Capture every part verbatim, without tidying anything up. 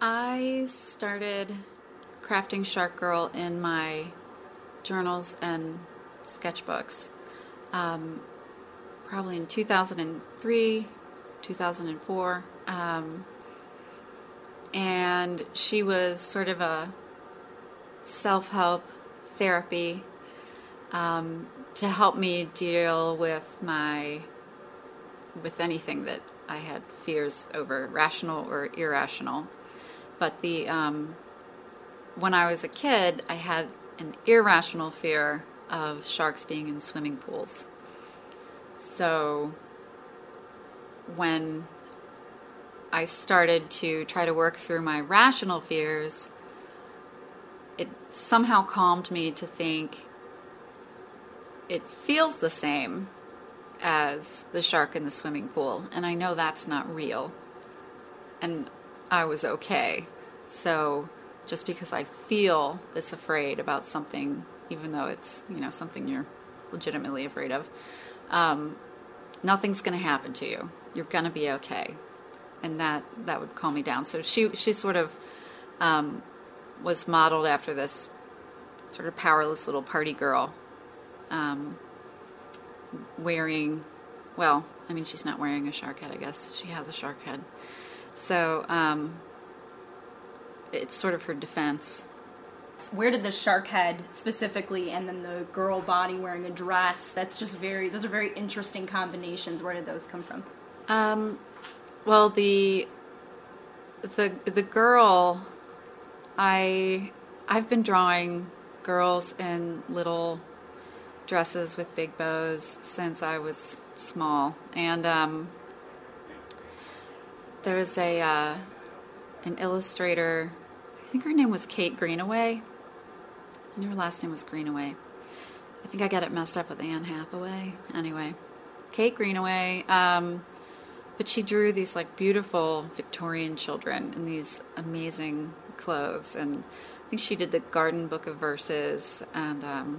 I started crafting Shark Girl in my journals and sketchbooks um, probably in two thousand three, two thousand four. Um, and she was sort of a self-help therapy um, to help me deal with my with anything that I had fears over, rational or irrational. But the um, when I was a kid, I had an irrational fear of sharks being in swimming pools. So when I started to try to work through my rational fears, it somehow calmed me to think it feels the same as the shark in the swimming pool, and I know that's not real, and I was okay. So just because I feel this afraid about something, even though it's, you know, something you're legitimately afraid of, um, nothing's going to happen to you. You're going to be okay, and that that would calm me down. So she she sort of um, was modeled after this sort of powerless little party girl. Um, wearing, well, I mean, she's not wearing a shark head, I guess. She has a shark head. So, um, it's sort of her defense. Where did the shark head specifically and then the girl body wearing a dress, that's just very, those are very interesting combinations. Where did those come from? Um, well, the, the, the girl, I, I've been drawing girls in little dresses with big bows since I was small, and um, there was a uh, an illustrator. I think her name was Kate Greenaway, and her last name was Greenaway. I think I got it messed up with Anne Hathaway. Anyway, Kate Greenaway. Um, but she drew these like beautiful Victorian children in these amazing clothes, and I think she did the Garden Book of Verses, and um,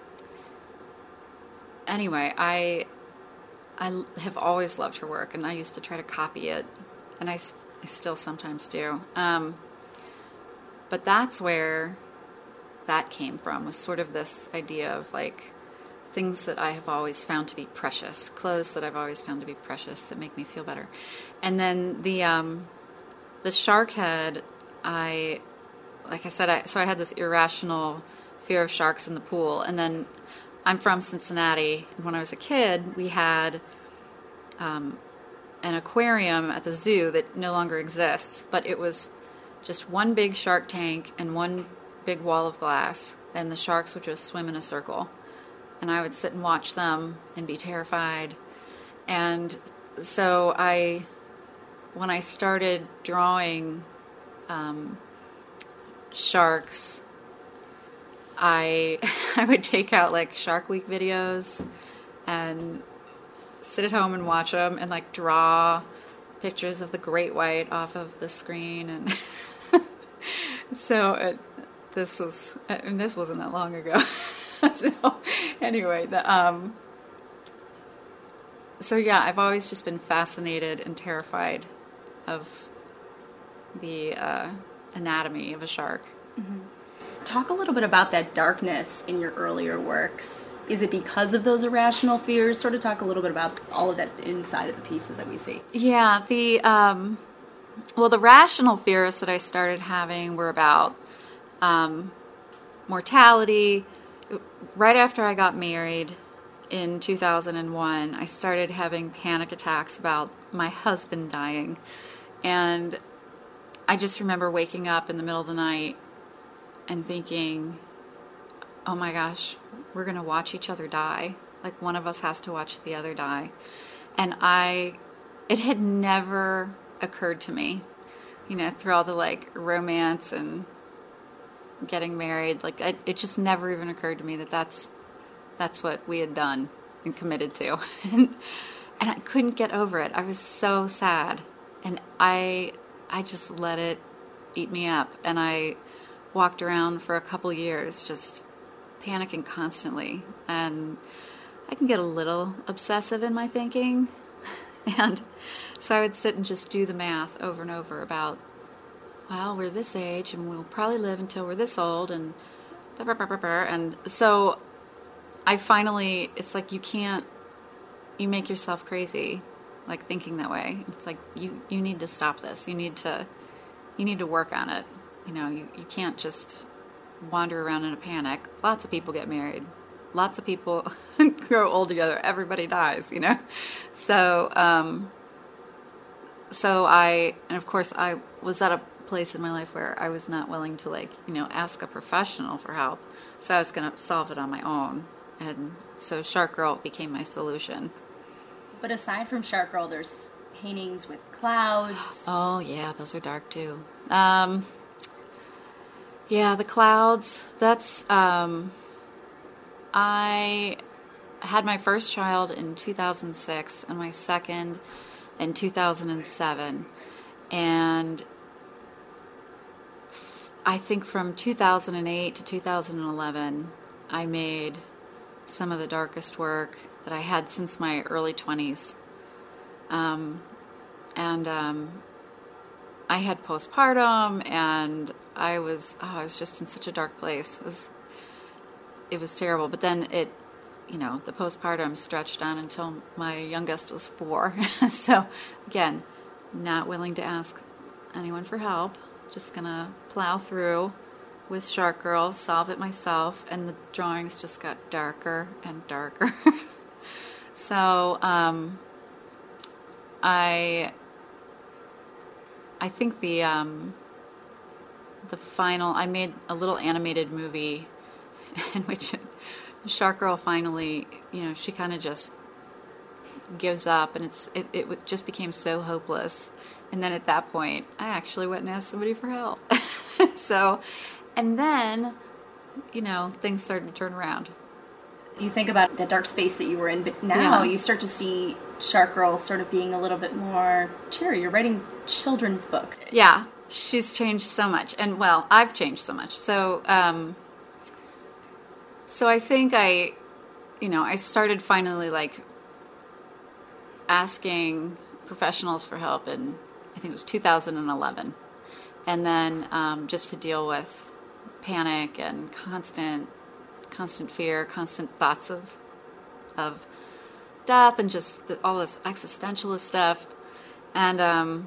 Anyway, I I have always loved her work, and I used to try to copy it, and I, I still sometimes do. Um, but that's where that came from, was sort of this idea of like things that I have always found to be precious, clothes that I've always found to be precious that make me feel better. And then the um, the shark head, I like I said, I, so I had this irrational fear of sharks in the pool, and then I'm from Cincinnati, and when I was a kid, we had um, an aquarium at the zoo that no longer exists, but it was just one big shark tank and one big wall of glass, and the sharks would just swim in a circle. And I would sit and watch them and be terrified. And so I, when I started drawing um, sharks, I I would take out like Shark Week videos and sit at home and watch them and like draw pictures of the great white off of the screen, and so it, this was and this wasn't that long ago. So anyway, the um so yeah, I've always just been fascinated and terrified of the uh, anatomy of a shark. Mm-hmm. Talk a little bit about that darkness in your earlier works. Is it because of those irrational fears? Sort of talk a little bit about all of that inside of the pieces that we see. Yeah, the um, well, the rational fears that I started having were about um, mortality. Right after I got married in two thousand one, I started having panic attacks about my husband dying, and I just remember waking up in the middle of the night and thinking, oh my gosh, we're going to watch each other die. Like, one of us has to watch the other die. And I, it had never occurred to me, you know, through all the, like, romance and getting married, like, it, it just never even occurred to me that that's, that's what we had done and committed to. and, and I couldn't get over it. I was so sad. And I, I just let it eat me up. And I walked around for a couple years just panicking constantly, and I can get a little obsessive in my thinking, and so I would sit and just do the math over and over about well, we're this age and we'll probably live until we're this old, and blah, blah, blah, blah, blah. And so I finally, it's like you can't, you make yourself crazy, like thinking that way. It's like you, you need to stop this. You need to, you need to work on it. You know, you, you can't just wander around in a panic. Lots of people get married. Lots of people grow old together. Everybody dies, you know? So, um, so I, and of course I was at a place in my life where I was not willing to, like, you know, ask a professional for help. So I was going to solve it on my own. And so Shark Girl became my solution. But aside from Shark Girl, there's paintings with clouds. Oh, yeah, those are dark too. Um, yeah, the clouds, that's, um, I had my first child in two thousand six and my second in two thousand seven. And I think from two thousand eight to two thousand eleven, I made some of the darkest work that I had since my early twenties. Um, and um, I had postpartum, and I was, oh, I was just in such a dark place. It was, it was terrible. But then it, you know, the postpartum stretched on until my youngest was four. So, again, not willing to ask anyone for help. Just gonna plow through with Shark Girl, solve it myself, and the drawings just got darker and darker. So, um, I, I think the, um, the final, I made a little animated movie in which Shark Girl finally, you know, she kind of just gives up, and it's, it, it just became so hopeless. And then at that point, I actually went and asked somebody for help. So, and then, you know, things started to turn around. You think about the dark space that you were in, but now Yeah. you start to see Shark Girl sort of being a little bit more cheery. You're writing children's book. Yeah, she's changed so much. And, well, I've changed so much. So, um, so I think I, you know, I started finally, like, asking professionals for help in, I think it was two thousand eleven. And then um, just to deal with panic and constant, constant fear, constant thoughts of, of death, and just the, all this existentialist stuff. And um,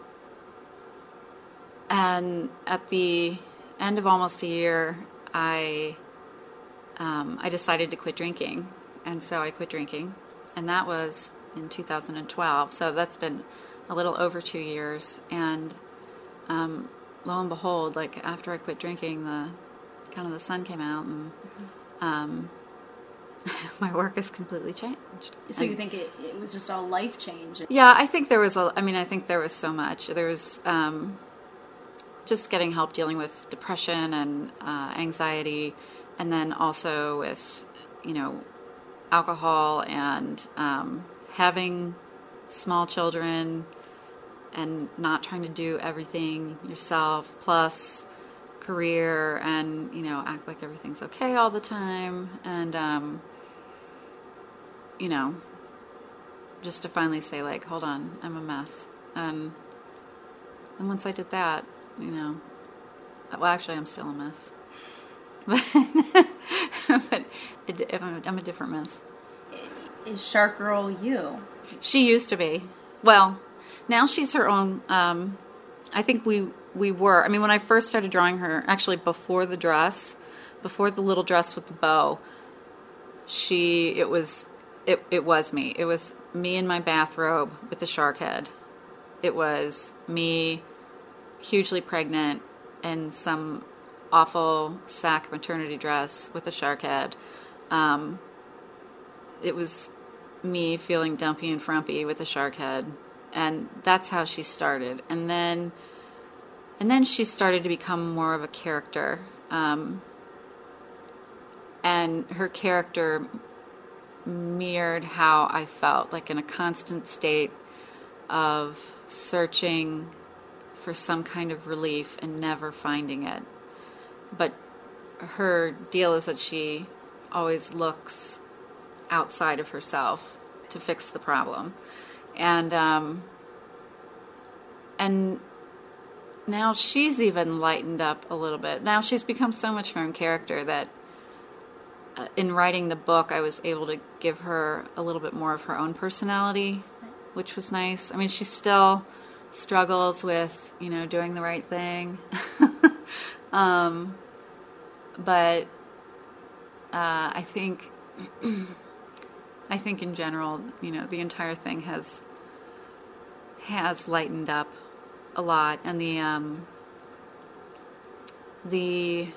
and at the end of almost a year, I um, I decided to quit drinking, and so I quit drinking, and that was in two thousand twelve. So that's been a little over two years, and um, lo and behold, like after I quit drinking, the kind of the sun came out, and um, my work has completely changed. So and, you think it, it was just a life change? Yeah, I think there was a. I mean, I think there was so much. There was um, just getting help dealing with depression and uh, anxiety, and then also with, you know, alcohol and um, having small children and not trying to do everything yourself, plus career, and, you know, act like everything's okay all the time, and um, you know, just to finally say, like, hold on, I'm a mess. And and once I did that, you know, well, actually, I'm still a mess. But, but it, I'm, I'm a different mess. Is Shark Girl you? She used to be. Well, now she's her own. Um, I think we we were. I mean, when I first started drawing her, actually before the dress, before the little dress with the bow, she it was it it was me. It was me in my bathrobe with the shark head. It was me, hugely pregnant, in some awful sack maternity dress with a shark head. Um, it was me feeling dumpy and frumpy with a shark head, and that's how she started. And then, and then she started to become more of a character, um, and her character mirrored how I felt, like in a constant state of searching for some kind of relief and never finding it. But her deal is that she always looks outside of herself to fix the problem. And um, and now she's even lightened up a little bit. Now she's become so much her own character that uh, in writing the book, I was able to give her a little bit more of her own personality, which was nice. I mean, she still struggles with, you know, doing the right thing. um, but uh, I think, I think in general, you know, the entire thing has has lightened up a lot, and the um, the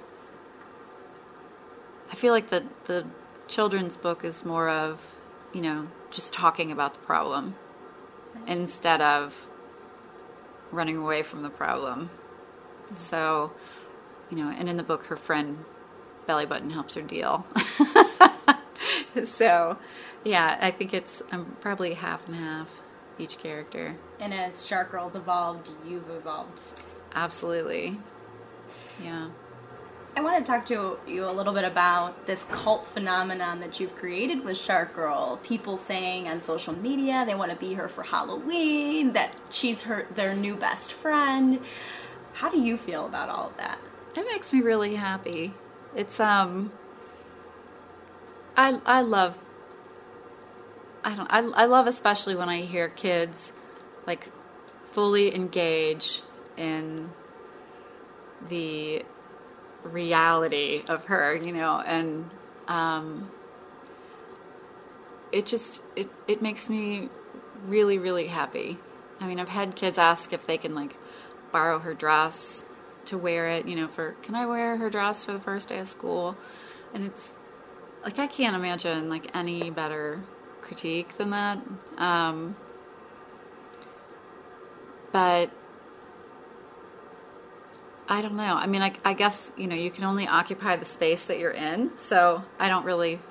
I feel like the the children's book is more of, you know, just talking about the problem instead of running away from the problem. So, you know, and in the book, her friend Belly Button helps her deal. So, yeah, I think it's um, probably half and half each character. And as Shark Girls evolved, you've evolved. Absolutely. Yeah. I want to talk to you a little bit about this cult phenomenon that you've created with Shark Girl. People saying on social media they want to be her for Halloween, that she's her their new best friend. How do you feel about all of that? It makes me really happy. It's um I I love I don't I I love especially when I hear kids like fully engage in the reality of her, you know, and um, it just it it makes me really really happy. I mean, I've had kids ask if they can like borrow her dress to wear it, you know, for can I wear her dress for the first day of school? And it's like I can't imagine like any better critique than that. Um, but I don't know. I mean, I, I guess, you know, you can only occupy the space that you're in. So I don't really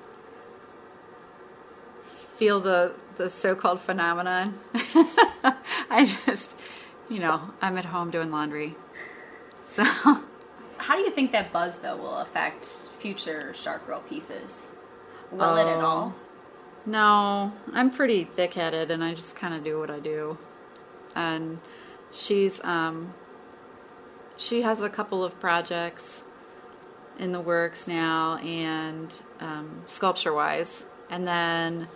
feel the, the so-called phenomenon. I just, you know, I'm at home doing laundry. So. How do you think that buzz, though, will affect future Shark Girl pieces? Will oh, it at all? No. I'm pretty thick-headed, and I just kind of do what I do. And she's... um. She has a couple of projects in the works now, and um, sculpture-wise. And then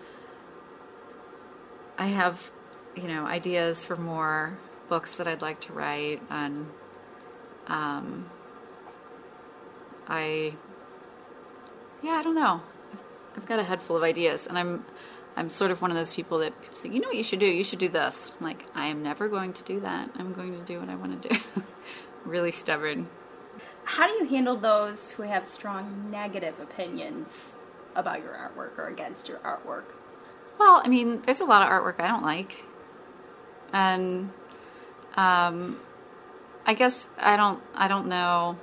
I have, you know, ideas for more books that I'd like to write. And um, I, yeah, I don't know. I've, I've got a head full of ideas, and I'm, I'm sort of one of those people that people say, you know what you should do? You should do this. I'm like, I am never going to do that. I'm going to do what I want to do. Really stubborn. How do you handle those who have strong negative opinions about your artwork or against your artwork? Well, I mean, there's a lot of artwork I don't like. And um, I guess I don't I don't know.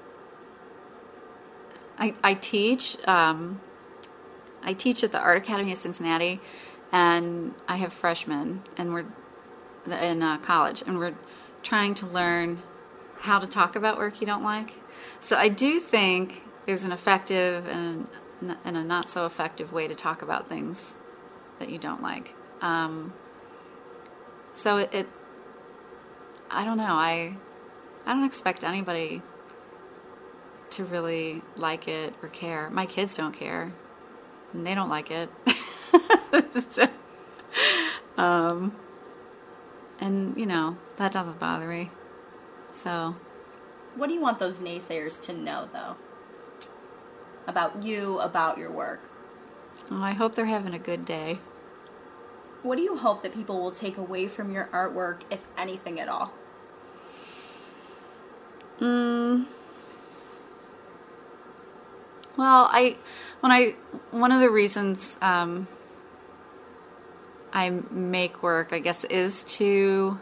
I I teach um, I teach at the Art Academy of Cincinnati, and I have freshmen, and we're in uh, college, and we're trying to learn how to talk about work you don't like. So I do think there's an effective and, and a not so effective way to talk about things that you don't like. Um, so it, it, I don't know. I, I don't expect anybody to really like it or care. My kids don't care, and they don't like it. so, um, and you know that doesn't bother me. So, what do you want those naysayers to know, though, about you, about your work? Oh, I hope they're having a good day. What do you hope that people will take away from your artwork, if anything at all? Mm. Well, I when I one of the reasons um, I make work, I guess, is to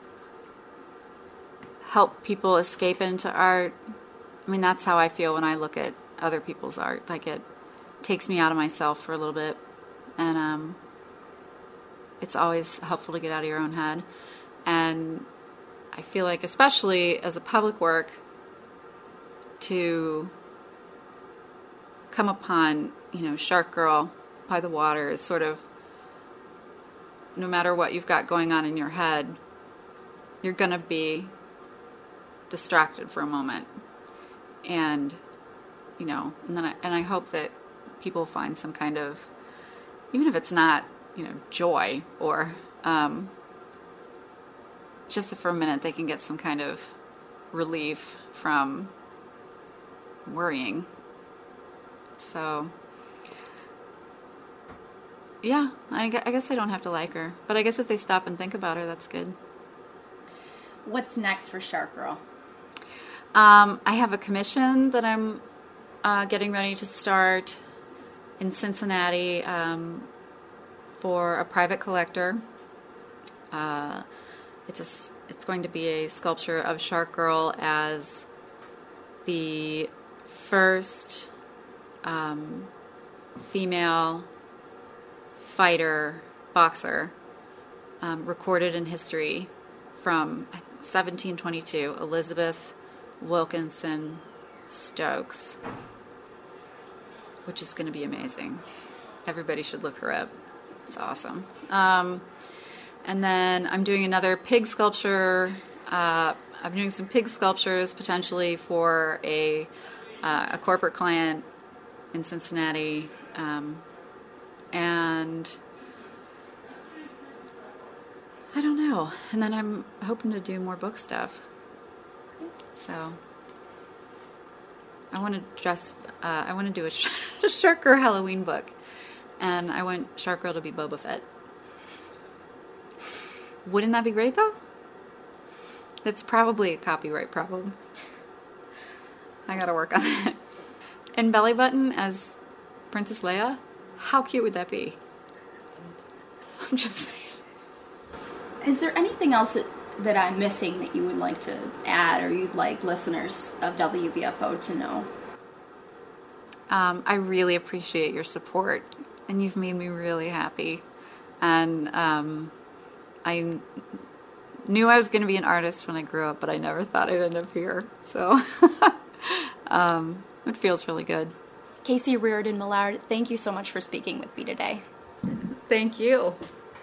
help people escape into art. I mean, that's how I feel when I look at other people's art. Like, it takes me out of myself for a little bit. And um, it's always helpful to get out of your own head. And I feel like, especially as a public work, to come upon, you know, Shark Girl by the water is sort of, no matter what you've got going on in your head, you're going to be distracted for a moment. And, you know, and then I, and I hope that people find some kind of, even if it's not, you know, joy or um, just that for a minute they can get some kind of relief from worrying. So, yeah, I, gu- I guess I don't have to like her. But I guess if they stop and think about her, that's good. What's next for Shark Girl? Um, I have a commission that I'm uh, getting ready to start in Cincinnati um, for a private collector. Uh, it's a, s- it's going to be a sculpture of Shark Girl as the first um, female fighter boxer um, recorded in history from seventeen twenty-two, Elizabeth Wilkinson Stokes, which is going to be amazing. Everybody should look her up. It's awesome. Um, and then I'm doing another pig sculpture. Uh, I'm doing some pig sculptures potentially for a uh, a corporate client in Cincinnati, um, and I don't know. And then I'm hoping to do more book stuff. So I want to dress. Uh, I want to do a, sh- a Shark Girl Halloween book, and I want Shark Girl to be Boba Fett. Wouldn't that be great, though? That's probably a copyright problem. I gotta work on that. And Belly Button as Princess Leia? How cute would that be? I'm just saying. Is there anything else that, that I'm missing that you would like to add or you'd like listeners of W B F O to know? Um, I really appreciate your support, and you've made me really happy. And um, I knew I was going to be an artist when I grew up, but I never thought I'd end up here. So um, it feels really good. Casey Reardon Millard, thank you so much for speaking with me today. Thank you.